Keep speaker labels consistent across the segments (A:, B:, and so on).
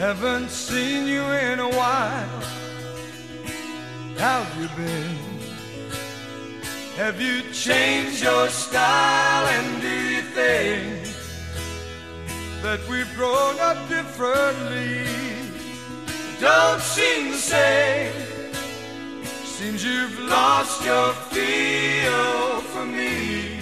A: Haven't seen you in a while. How've you been? Have you changed your style? And do you think that we've grown up differently? Don't seem the same. Seems you've lost your feel for me.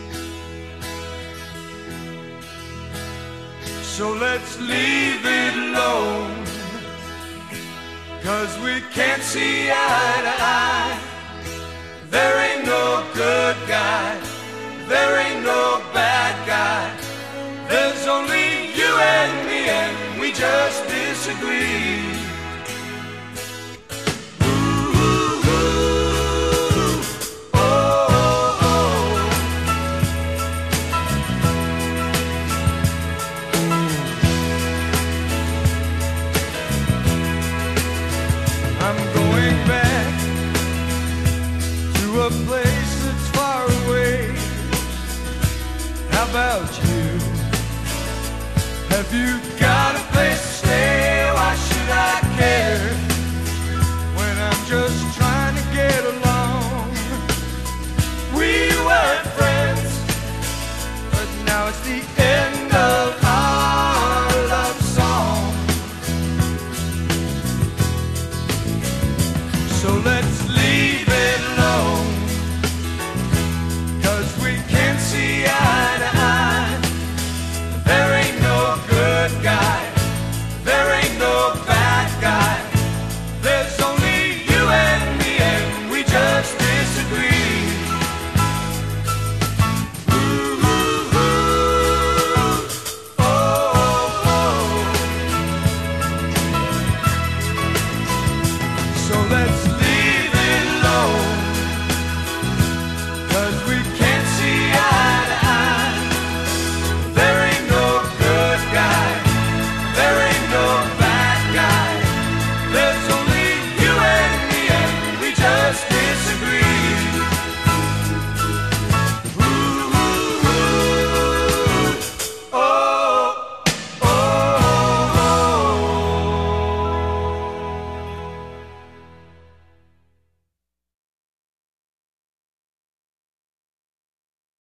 A: So let's leave it alone, 'cause we can't see eye to eye. There ain't no good guy, there ain't no bad guy. There's only you and me, and we just disagree. I'm going back to a place that's far away. How about you? Have you got a place to stay? Why should I care when I'm just trying to get along? We were friends, but now it's the end.